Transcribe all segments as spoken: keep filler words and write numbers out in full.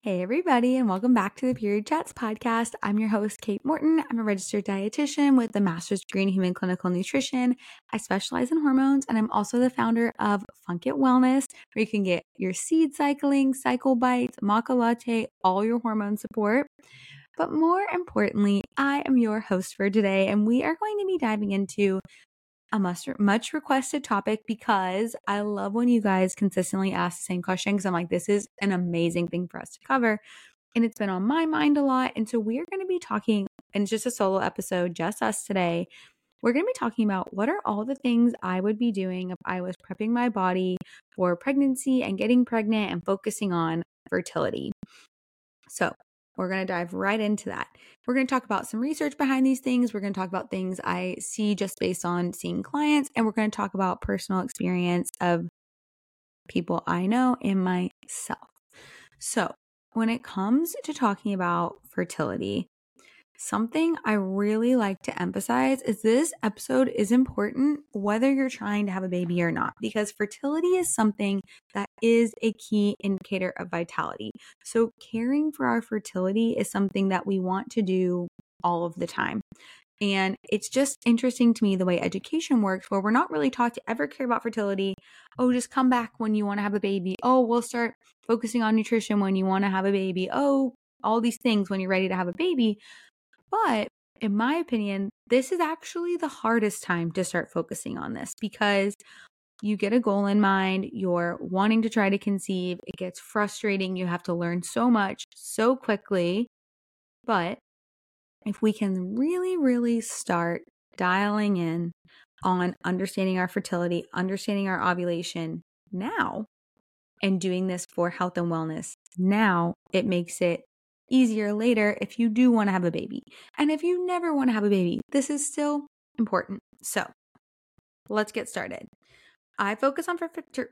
Hey, everybody, and welcome back to the Period Chats podcast. I'm your host, Kate Morton. I'm a registered dietitian with a master's degree in human clinical nutrition. I specialize in hormones, and I'm also the founder of Funk It Wellness, where you can get your seed cycling, cycle bites, maca latte, all your hormone support. But more importantly, I am your host for today, and we are going to be diving into a much, much requested topic because I love when you guys consistently ask the same question because I'm like, this is an amazing thing for us to cover. And it's been on my mind a lot. And so we're going to be talking, and it's just a solo episode, just us today. We're going to be talking about what are all the things I would be doing if I was prepping my body for pregnancy and getting pregnant and focusing on fertility. So we're going to dive right into that. We're going to talk about some research behind these things. We're going to talk about things I see just based on seeing clients. And we're going to talk about personal experience of people I know and myself. So when it comes to talking about fertility, something I really like to emphasize is this episode is important whether you're trying to have a baby or not, because fertility is something that is a key indicator of vitality. So caring for our fertility is something that we want to do all of the time. And it's just interesting to me the way education works, where we're not really taught to ever care about fertility. Oh, just come back when you want to have a baby. Oh, we'll start focusing on nutrition when you want to have a baby. Oh, all these things when you're ready to have a baby. But in my opinion, this is actually the hardest time to start focusing on this because you get a goal in mind, you're wanting to try to conceive, it gets frustrating, you have to learn so much so quickly. But if we can really, really start dialing in on understanding our fertility, understanding our ovulation now, and doing this for health and wellness now, it makes it easier later if you do want to have a baby. And if you never want to have a baby, this is still important. So let's get started. I focus on, fer-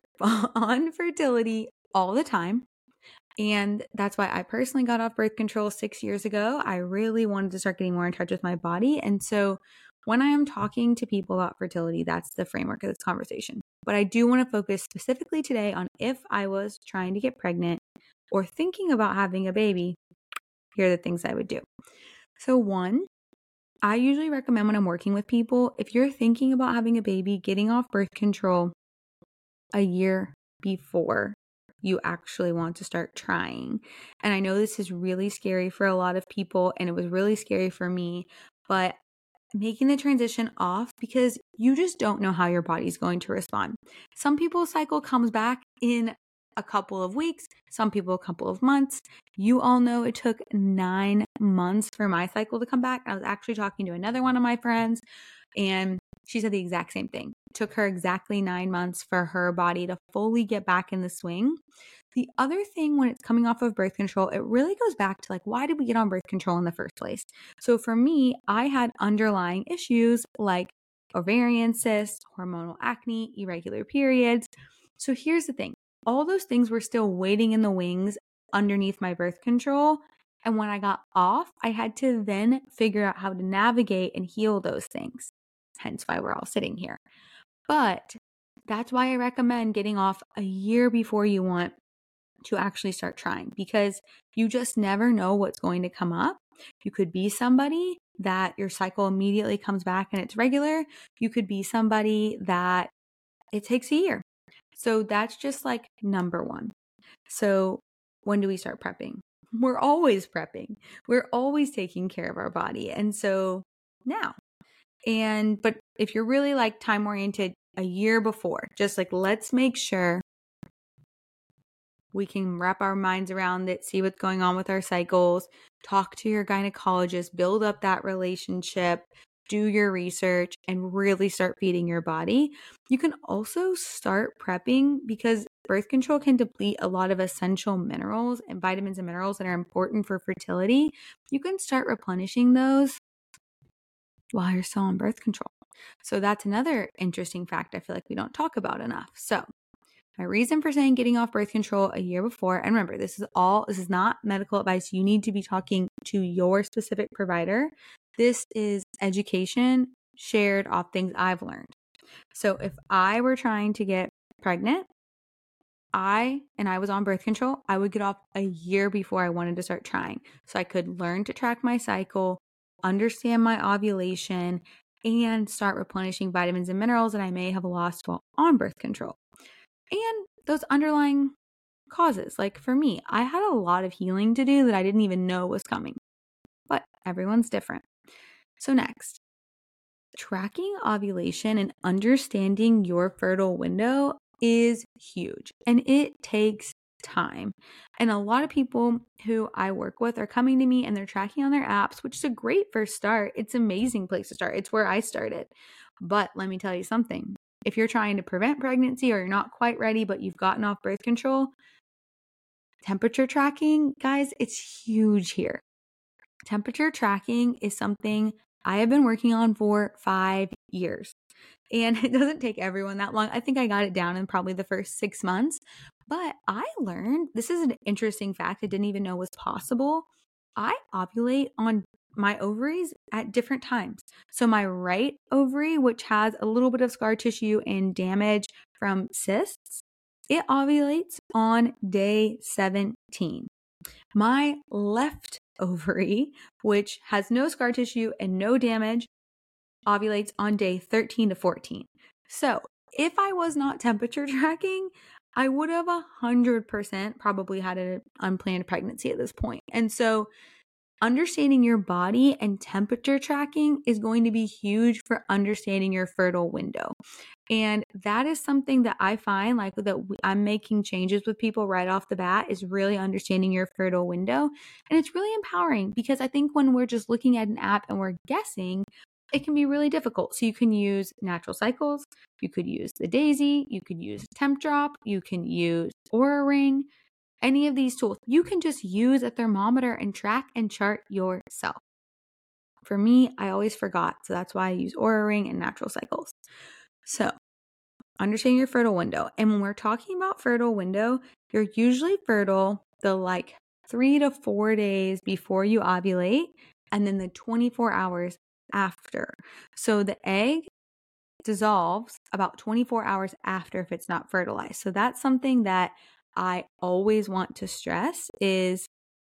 on fertility all the time. And that's why I personally got off birth control six years ago. I really wanted to start getting more in touch with my body. And so when I am talking to people about fertility, that's the framework of this conversation. But I do want to focus specifically today on if I was trying to get pregnant or thinking about having a baby, here are the things I would do. So one, I usually recommend when I'm working with people, if you're thinking about having a baby, getting off birth control a year before you actually want to start trying. And I know this is really scary for a lot of people, and it was really scary for me, but making the transition off because you just don't know how your body's going to respond. Some people's cycle comes back in a couple of weeks, some people a couple of months. You all know it took nine months for my cycle to come back. I was actually talking to another one of my friends, and she said the exact same thing. It took her exactly nine months for her body to fully get back in the swing. The other thing when it's coming off of birth control, it really goes back to like, why did we get on birth control in the first place? So for me, I had underlying issues like ovarian cysts, hormonal acne, irregular periods. So here's the thing. All those things were still waiting in the wings underneath my birth control. And when I got off, I had to then figure out how to navigate and heal those things. Hence why we're all sitting here. But that's why I recommend getting off a year before you want to actually start trying, because you just never know what's going to come up. You could be somebody that your cycle immediately comes back and it's regular. You could be somebody that it takes a year. So that's just like number one. So when do we start prepping? We're always prepping. We're always taking care of our body. And so now, and, but if you're really like time oriented, a year before, just like, let's make sure we can wrap our minds around it, see what's going on with our cycles, talk to your gynecologist, build up that relationship, do your research, and really start feeding your body. You can also start prepping because birth control can deplete a lot of essential minerals and vitamins and minerals that are important for fertility. You can start replenishing those while you're still on birth control. So that's another interesting fact I feel like we don't talk about enough. So my reason for saying getting off birth control a year before, and remember, this is all, this is not medical advice. You need to be talking to your specific provider. This is education shared off things I've learned. So if I were trying to get pregnant, I, and I was on birth control, I would get off a year before I wanted to start trying. So I could learn to track my cycle, understand my ovulation, and start replenishing vitamins and minerals that I may have lost while on birth control. And those underlying causes, like for me, I had a lot of healing to do that I didn't even know was coming, but everyone's different. So next, tracking ovulation and understanding your fertile window is huge, and it takes time. And a lot of people who I work with are coming to me and they're tracking on their apps, which is a great first start. It's an amazing place to start. It's where I started. But let me tell you something. If you're trying to prevent pregnancy or you're not quite ready, but you've gotten off birth control, temperature tracking, guys, it's huge here. Temperature tracking is something I have been working on for five years. And it doesn't take everyone that long. I think I got it down in probably the first six months. But I learned, this is an interesting fact I didn't even know was possible. I ovulate on my ovaries at different times. So my right ovary, which has a little bit of scar tissue and damage from cysts, it ovulates on day seventeen. My left ovary, which has no scar tissue and no damage, ovulates on day thirteen to fourteen. So if I was not temperature tracking, I would have one hundred percent probably had an unplanned pregnancy at this point. And so understanding your body and temperature tracking is going to be huge for understanding your fertile window. And that is something that I find like that I'm making changes with people right off the bat is really understanding your fertile window. And it's really empowering because I think when we're just looking at an app and we're guessing, it can be really difficult. So you can use natural cycles, you could use the Daisy, you could use Tempdrop, you can use Oura Ring. Any of these tools, you can just use a thermometer and track and chart yourself. For me, I always forgot. So that's why I use Oura Ring and Natural Cycles. So understanding your fertile window. And when we're talking about fertile window, you're usually fertile the like three to four days before you ovulate and then the twenty-four hours after. So the egg dissolves about twenty-four hours after if it's not fertilized. So that's something that I always want to stress is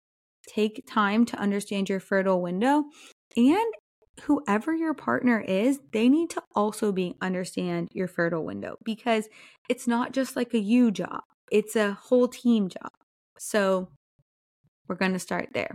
take time to understand your fertile window, and whoever your partner is, they need to also be understand your fertile window because it's not just like a you job. It's a whole team job. So we're going to start there.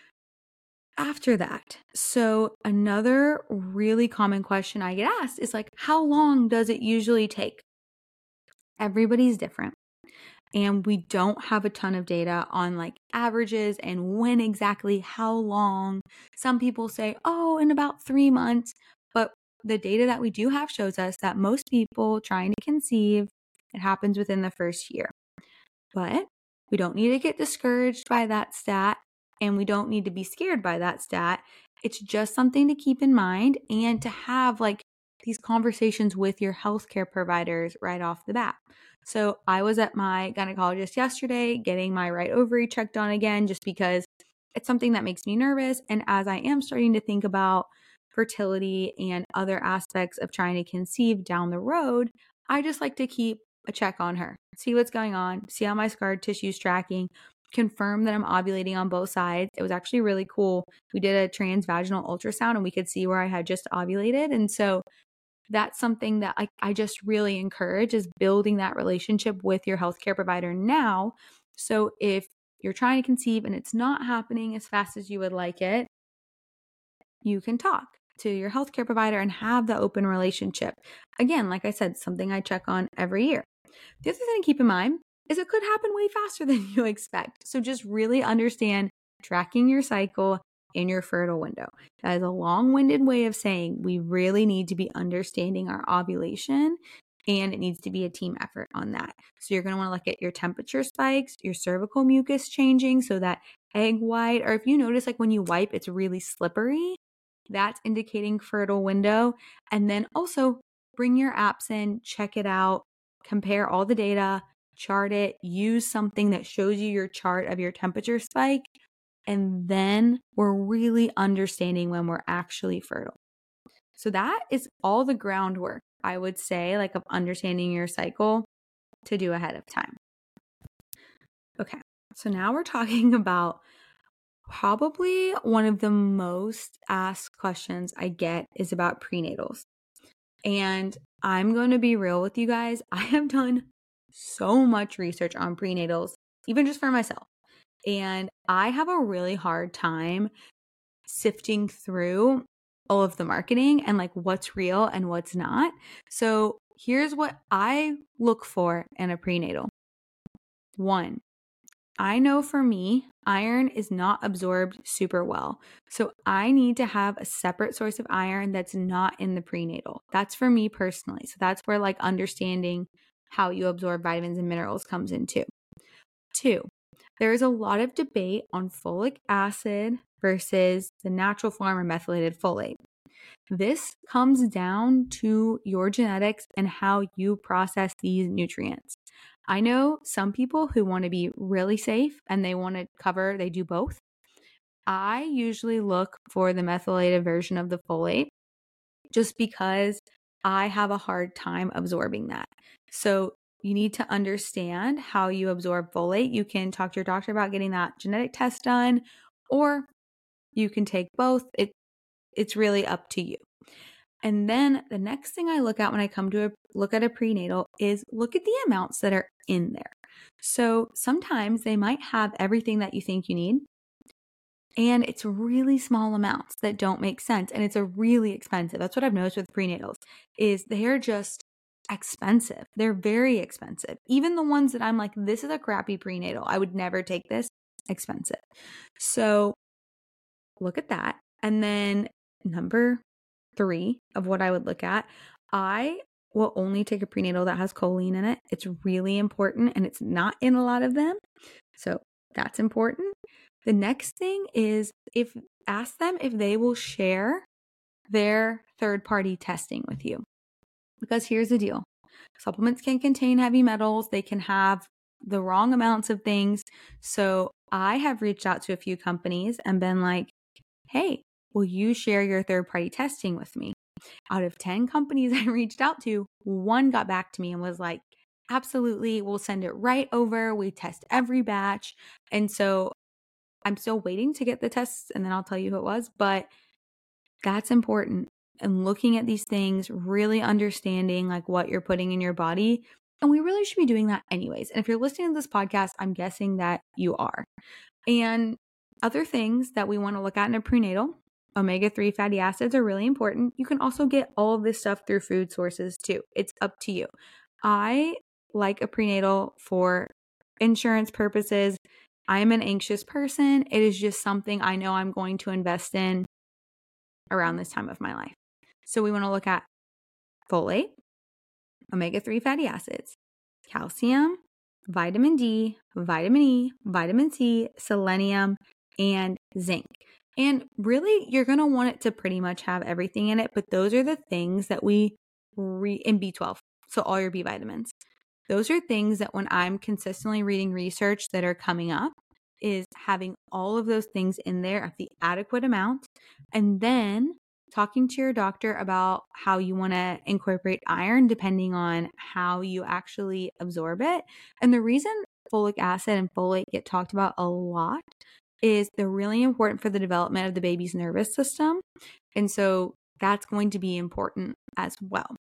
After that, so another really common question I get asked is like, how long does it usually take? Everybody's different. And we don't have a ton of data on like averages and when exactly, how long. Some people say, oh, in about three months. But the data that we do have shows us that most people trying to conceive, it happens within the first year. But we don't need to get discouraged by that stat and we don't need to be scared by that stat. It's just something to keep in mind and to have like these conversations with your healthcare providers right off the bat. So I was at my gynecologist yesterday getting my right ovary checked on again, just because it's something that makes me nervous. And as I am starting to think about fertility and other aspects of trying to conceive down the road, I just like to keep a check on her, see what's going on, see how my scar tissue is tracking, confirm that I'm ovulating on both sides. It was actually really cool. We did a transvaginal ultrasound and we could see where I had just ovulated. And so that's something that I, I just really encourage is building that relationship with your healthcare provider now. So if you're trying to conceive and it's not happening as fast as you would like it, you can talk to your healthcare provider and have the open relationship. Again, like I said, something I check on every year. The other thing to keep in mind is it could happen way faster than you expect. So just really understand tracking your cycle in your fertile window. That is a long-winded way of saying we really need to be understanding our ovulation and it needs to be a team effort on that. So you're going to want to look at your temperature spikes, your cervical mucus changing so that egg white, or if you notice like when you wipe, it's really slippery, that's indicating fertile window. And then also bring your apps in, check it out, compare all the data, chart it, use something that shows you your chart of your temperature spike. And then we're really understanding when we're actually fertile. So that is all the groundwork, I would say, like of understanding your cycle to do ahead of time. Okay, so now we're talking about probably one of the most asked questions I get is about prenatals. And I'm going to be real with you guys. I have done so much research on prenatals, even just for myself. And I have a really hard time sifting through all of the marketing and like what's real and what's not. So here's what I look for in a prenatal. One, I know for me, iron is not absorbed super well. So I need to have a separate source of iron that's not in the prenatal. That's for me personally. So that's where like understanding how you absorb vitamins and minerals comes in too. Two, there is a lot of debate on folic acid versus the natural form or methylated folate. This comes down to your genetics and how you process these nutrients. I know some people who want to be really safe and they want to cover, they do both. I usually look for the methylated version of the folate just because I have a hard time absorbing that. So you need to understand how you absorb folate. You can talk to your doctor about getting that genetic test done, or you can take both. It, it's really up to you. And then the next thing I look at when I come to a, look at a prenatal is look at the amounts that are in there. So sometimes they might have everything that you think you need, and it's really small amounts that don't make sense, and it's a really expensive. That's what I've noticed with prenatals is they're just expensive. They're very expensive. Even the ones that I'm like, this is a crappy prenatal, I would never take this, expensive. So look at that. And then number three of what I would look at, I will only take a prenatal that has choline in it. It's really important and it's not in a lot of them. So that's important. The next thing is if ask them if they will share their third-party testing with you. Because here's the deal. Supplements can contain heavy metals. They can have the wrong amounts of things. So I have reached out to a few companies and been like, hey, will you share your third-party testing with me? Out of ten companies I reached out to, one got back to me and was like, absolutely, we'll send it right over. We test every batch. And so I'm still waiting to get the tests and then I'll tell you who it was. But that's important. And looking at these things, really understanding like what you're putting in your body. And we really should be doing that anyways. And if you're listening to this podcast, I'm guessing that you are. And other things that we want to look at in a prenatal, omega three fatty acids are really important. You can also get all of this stuff through food sources too. It's up to you. I like a prenatal for insurance purposes. I'm an anxious person. It is just something I know I'm going to invest in around this time of my life. So we want to look at folate, omega three fatty acids, calcium, vitamin D, vitamin E, vitamin C, selenium, and zinc. And really, you're going to want it to pretty much have everything in it, but those are the things that we re in B twelve. So all your B vitamins. Those are things that when I'm consistently reading research that are coming up is having all of those things in there at the adequate amount, and then talking to your doctor about how you want to incorporate iron depending on how you actually absorb it. And the reason folic acid and folate get talked about a lot is they're really important for the development of the baby's nervous system. And so that's going to be important as well.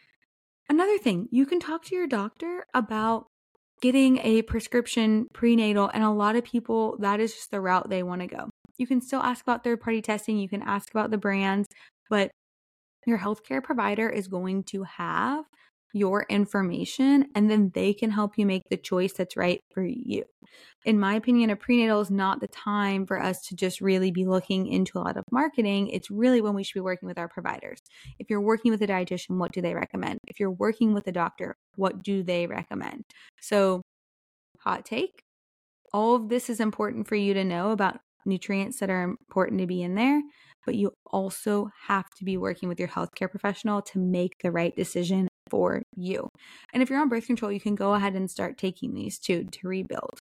Another thing, you can talk to your doctor about getting a prescription prenatal, and a lot of people, that is just the route they want to go. You can still ask about third-party testing, you can ask about the brands, but your healthcare provider is going to have your information, and then they can help you make the choice that's right for you. In my opinion, a prenatal is not the time for us to just really be looking into a lot of marketing. It's really when we should be working with our providers. If you're working with a dietitian, what do they recommend? If you're working with a doctor, what do they recommend? So, hot take, all of this is important for you to know about nutrients that are important to be in there, but you also have to be working with your healthcare professional to make the right decision for you. And if you're on birth control, you can go ahead and start taking these too to rebuild.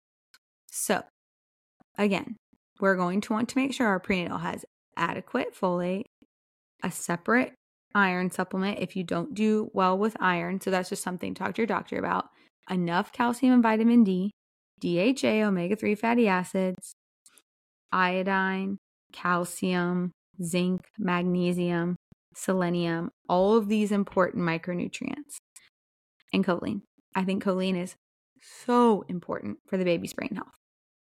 So again, we're going to want to make sure our prenatal has adequate folate, a separate iron supplement if you don't do well with iron. So that's just something to talk to your doctor about. Enough calcium and vitamin D, D H A, omega three fatty acids, iodine, calcium, zinc, magnesium, selenium, all of these important micronutrients, and choline. I think choline is so important for the baby's brain health.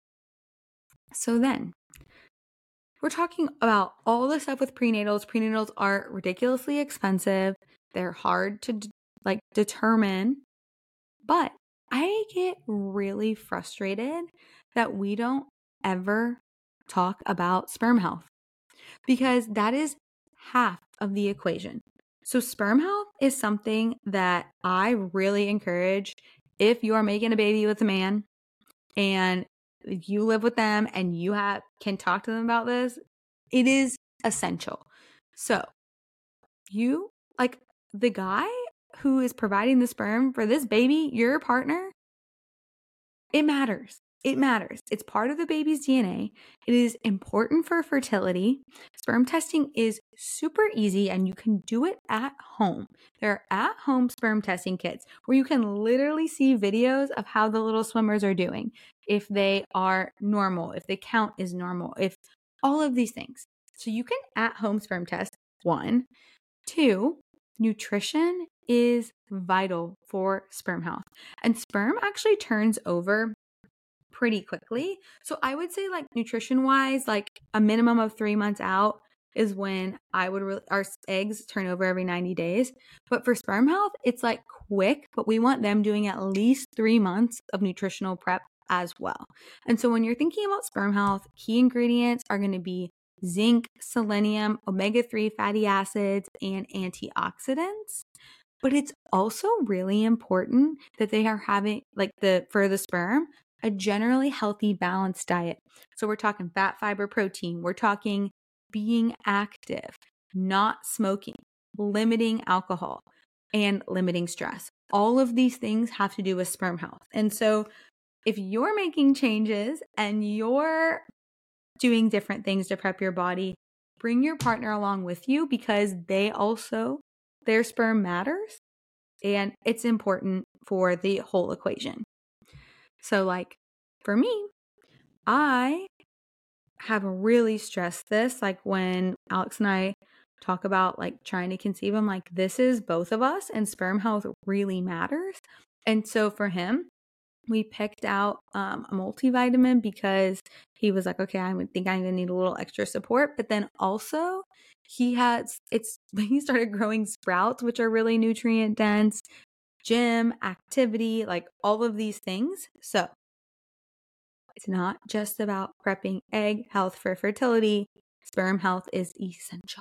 So then, we're talking about all the stuff with prenatals. Prenatals are ridiculously expensive. They're hard to like determine, but I get really frustrated that we don't ever talk about sperm health because that is half of the equation. So sperm health is something that I really encourage if you are making a baby with a man and you live with them and you have can talk to them about this, it is essential. So you, like the guy who is providing the sperm for this baby, your partner, it matters. It matters. It's part of the baby's D N A. It is important for fertility. Sperm testing is super easy and you can do it at home. There are at-home sperm testing kits where you can literally see videos of how the little swimmers are doing, if they are normal, if the count is normal, if all of these things. So you can at-home sperm test, one. Two, nutrition is vital for sperm health. And sperm actually turns over pretty quickly. So I would say like nutrition wise, like a minimum of three months out is when I would, re- our eggs turn over every ninety days. But for sperm health, it's like quick, but we want them doing at least three months of nutritional prep as well. And so when you're thinking about sperm health, key ingredients are going to be zinc, selenium, omega three fatty acids, and antioxidants. But it's also really important that they are having, like the for the sperm, a generally healthy, balanced diet. So we're talking fat, fiber, protein. We're talking being active, not smoking, limiting alcohol, and limiting stress. All of these things have to do with sperm health. And so if you're making changes and you're doing different things to prep your body, bring your partner along with you because they also, their sperm matters and it's important for the whole equation. So like for me, I have really stressed this. Like when Alex and I talk about like trying to conceive, I'm like, this is both of us and sperm health really matters. And so for him, we picked out um, a multivitamin because he was like, okay, I would think I'm gonna need a little extra support. But then also he has, it's, he started growing sprouts, which are really nutrient dense, gym, activity, like all of these things. So it's not just about prepping egg health for fertility. Sperm health is essential.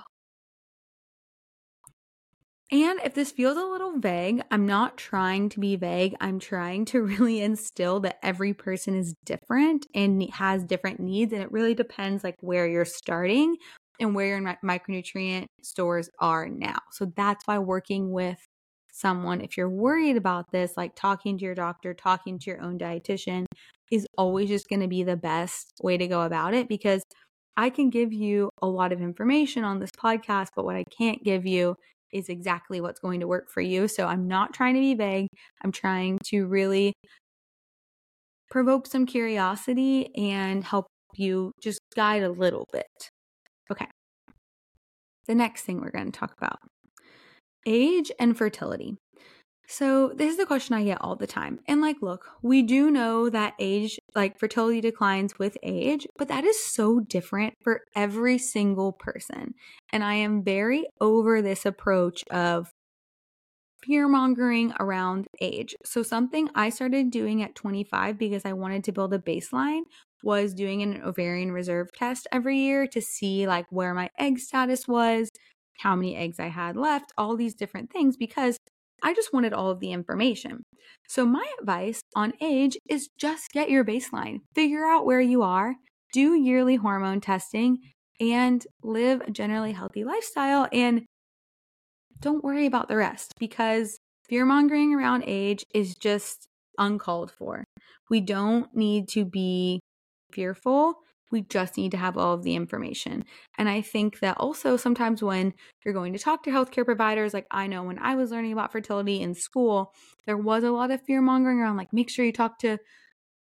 And if this feels a little vague, I'm not trying to be vague. I'm trying to really instill that every person is different and has different needs. And it really depends like where you're starting and where your micronutrient stores are now. So that's why working with someone, if you're worried about this, like talking to your doctor, talking to your own dietitian is always just going to be the best way to go about it, because I can give you a lot of information on this podcast, but what I can't give you is exactly what's going to work for you. So I'm not trying to be vague. I'm trying to really provoke some curiosity and help you just guide a little bit. Okay. The next thing we're going to talk about, age and fertility. So this is the question I get all the time. And like, look, we do know that age, like fertility declines with age, but that is so different for every single person. And I am very over this approach of fear mongering around age. So something I started doing at twenty-five because I wanted to build a baseline was doing an ovarian reserve test every year to see like where my egg status was, how many eggs I had left, all these different things, because I just wanted all of the information. So my advice on age is just get your baseline, figure out where you are, do yearly hormone testing, and live a generally healthy lifestyle. And don't worry about the rest, because fear mongering around age is just uncalled for. We don't need to be fearful. We just need to have all of the information. And I think that also sometimes when you're going to talk to healthcare providers, like I know when I was learning about fertility in school, there was a lot of fear mongering around like, make sure you talk to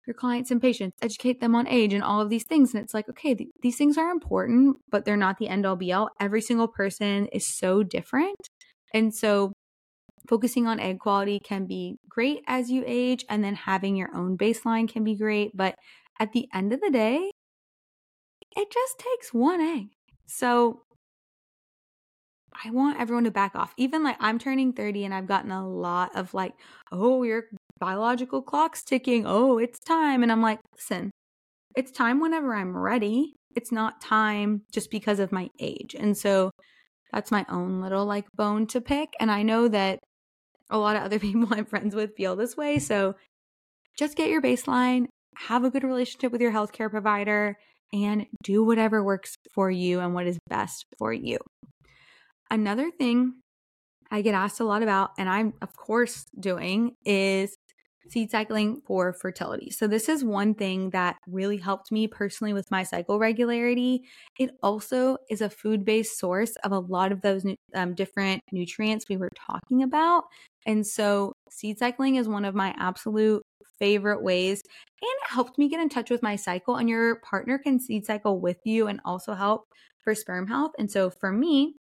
your clients and patients, educate them on age and all of these things. And it's like, okay, th- these things are important, but they're not the end all be all. Every single person is so different. And so focusing on egg quality can be great as you age, and then having your own baseline can be great. But at the end of the day, it just takes one egg. So I want everyone to back off. Even like I'm turning thirty and I've gotten a lot of like, oh, your biological clock's ticking. Oh, it's time. And I'm like, listen, it's time whenever I'm ready. It's not time just because of my age. And so that's my own little like bone to pick. And I know that a lot of other people I'm friends with feel this way. So just get your baseline, have a good relationship with your healthcare provider, and do whatever works for you and what is best for you. Another thing I get asked a lot about, and I'm of course doing, is seed cycling for fertility. So this is one thing that really helped me personally with my cycle regularity. It also is a food-based source of a lot of those um, different nutrients we were talking about. And so seed cycling is one of my absolute favorite ways, and it helped me get in touch with my cycle. And your partner can seed cycle with you and also help for sperm health. And so for me,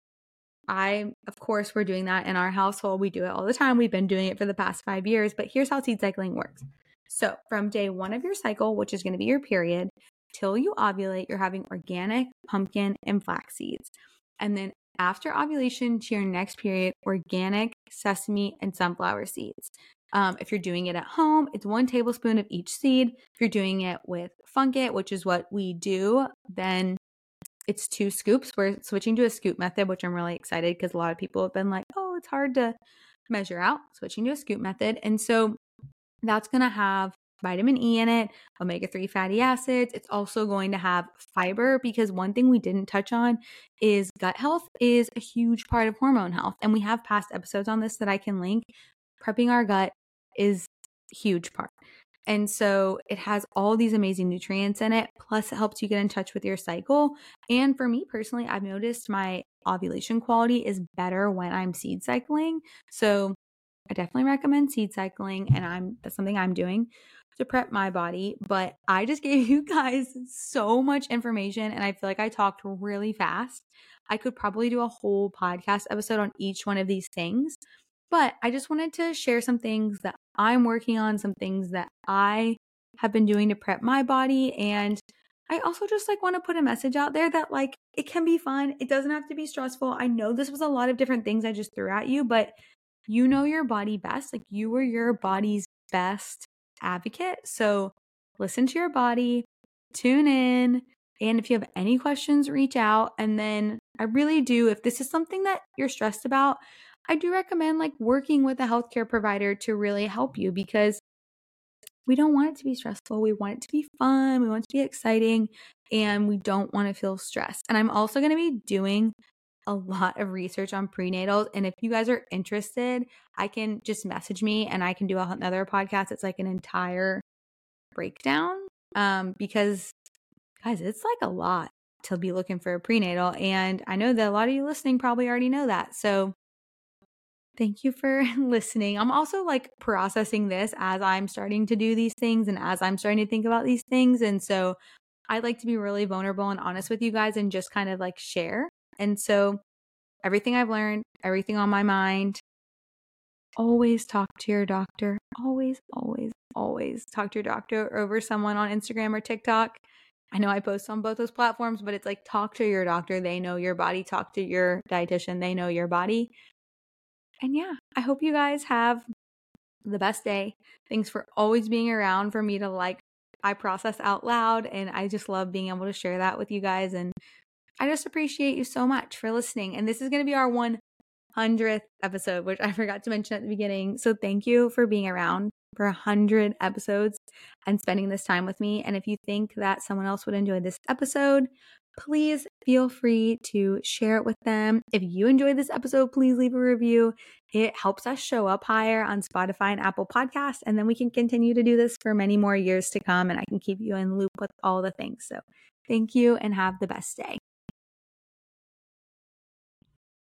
I, of course, we're doing that in our household. We do it all the time. We've been doing it for the past five years, but here's how seed cycling works. So from day one of your cycle, which is going to be your period, till you ovulate, you're having organic pumpkin and flax seeds. And then after ovulation to your next period, organic sesame and sunflower seeds. Um, if you're doing it at home, it's one tablespoon of each seed. If you're doing it with Funkit, which is what we do, then it's two scoops. We're switching to a scoop method, which I'm really excited because a lot of people have been like, oh, it's hard to measure out. Switching to a scoop method. And so that's going to have vitamin E in it, omega three fatty acids. It's also going to have fiber, because one thing we didn't touch on is gut health is a huge part of hormone health. And we have past episodes on this that I can link. Prepping our gut is a huge part. And so it has all these amazing nutrients in it. Plus, it helps you get in touch with your cycle. And for me personally, I've noticed my ovulation quality is better when I'm seed cycling. So I definitely recommend seed cycling, and I'm that's something I'm doing to prep my body. But I just gave you guys so much information, and I feel like I talked really fast. I could probably do a whole podcast episode on each one of these things. But I just wanted to share some things that I'm working on, some things that I have been doing to prep my body. And I also just like want to put a message out there that like it can be fun. It doesn't have to be stressful. I know this was a lot of different things I just threw at you, but you know your body best. Like you are your body's best advocate. So listen to your body, tune in. And if you have any questions, reach out. And then I really do, if this is something that you're stressed about, I do recommend like working with a healthcare provider to really help you, because we don't want it to be stressful. We want it to be fun. We want it to be exciting, and we don't want to feel stressed. And I'm also going to be doing a lot of research on prenatals. And if you guys are interested, I can just message me and I can do another podcast. It's like an entire breakdown, um, because guys, it's like a lot to be looking for a prenatal. And I know that a lot of you listening probably already know that. So thank you for listening. I'm also like processing this as I'm starting to do these things and as I'm starting to think about these things. And so I like to be really vulnerable and honest with you guys and just kind of like share. And so everything I've learned, everything on my mind, always talk to your doctor. Always, always, always talk to your doctor over someone on Instagram or TikTok. I know I post on both those platforms, but it's like talk to your doctor. They know your body. Talk to your dietitian. They know your body. And yeah, I hope you guys have the best day. Thanks for always being around for me to like, I process out loud, and I just love being able to share that with you guys. And I just appreciate you so much for listening. And this is going to be our one hundredth episode, which I forgot to mention at the beginning. So thank you for being around for one hundred episodes and spending this time with me. And if you think that someone else would enjoy this episode, please feel free to share it with them. If you enjoyed this episode, please leave a review. It helps us show up higher on Spotify and Apple Podcasts, and then we can continue to do this for many more years to come, and I can keep you in loop with all the things. So thank you and have the best day.